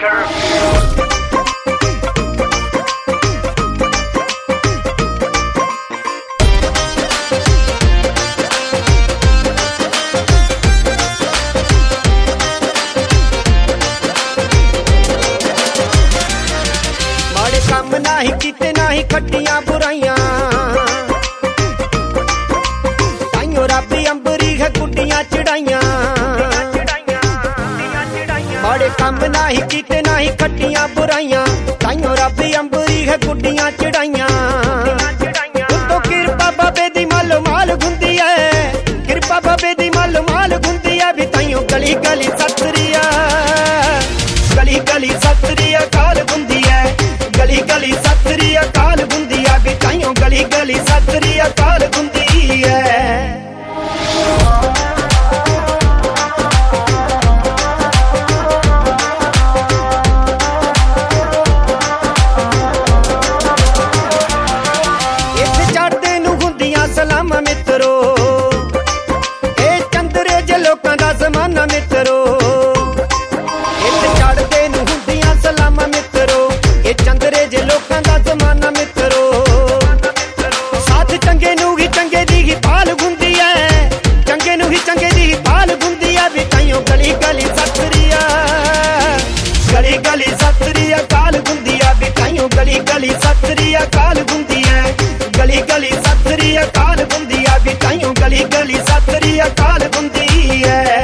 माड़े काम नाही कीते नाही खट्टियां बुराइयां ताइयों रब अंबरी है गुड्डियां चढ़ाइयां माड़े काम नाही कीते नाही खट्टियां बुराइयां ताइयों रब अंबरी है गुड्डियां चढ़ाइयां तो किरपा बाबे दी मालो माल गुंदी है किरपा बाबे दी मालो माल गुंदी है भी ताइयों गली गली सतरिया गली गली सतरिया काल गुंदी है गली गली सतरिया काल गुंदी है भी ताइयों गली गली सतरिया काल गुंदी है सलामा मित्रो ए चंदरे जे लोकां दा ज़माना मित्रो इत्थे चढ़दे नूं हुंदियां सलामा मित्रो ए चंदरे जे लोकां दा ज़माना मित्रो साथ चंगे नूं ही चंगे दी ही पाल गुंदी है चंगे नूं ही चंगे दी ही पाल गुंदी है भी ताइयों गली गली सतरिया काल गुंदी है भी ताइयों गली गली सतरिया काल गुंदी है गली गली सतरिया काल गुंदी है भी ताइयों गली गली सतरिया काल गुंदी है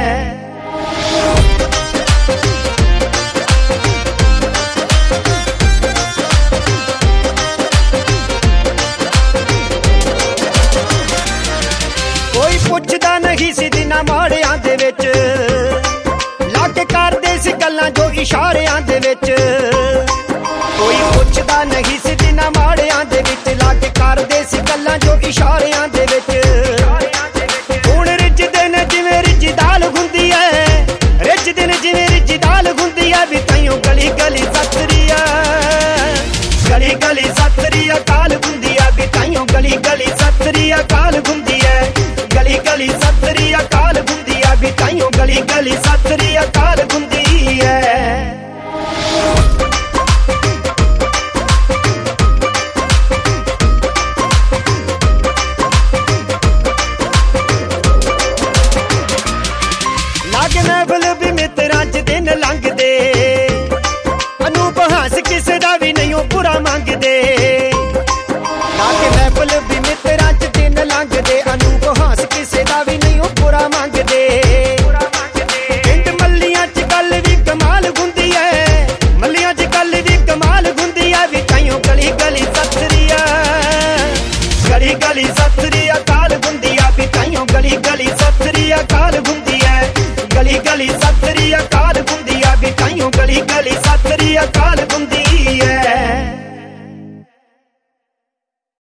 कोई पुछदा नहीं सी दिना माड़ियां दे विच लाके करदे सी गल्लां जो इशारियां दे विच कोई पुछदा नहीं सी दिना माड़ियां दे विच लाके करदे सी गल्लां जो इशारियां दे विच हुण रिजदे ने जिवें रिजी दाल गुंदी है रिजदे ने जिवें रिजी दाल गुंदी है भी ताइयों गली गली सतरिया काल गुंदी है भी ताइयों गली गली सतरिया काल गुंदी है गली गली सतरिया काल गुंदी है भी ताइयों गली गली सतरिया काल गुंदी है लागे महफिल भी मित्रां च दिन लंघदे अनूप हास किसे दा भी नहीं बुरा मंगदे लागे महफिल भी मित्रां च दिन लंघदे अनूप हास किसे दा भी नहीं बुरा मंगदे पिंड मल्लियां च गल भी कमाल गुंदी है मल्लियां च गल भी कमाल गुंदी है भी ताइयों गली गली सतरिया काल गुंदी है भी ताइयों गली गली सतरिया काल गुंदी है गली गली सतरिया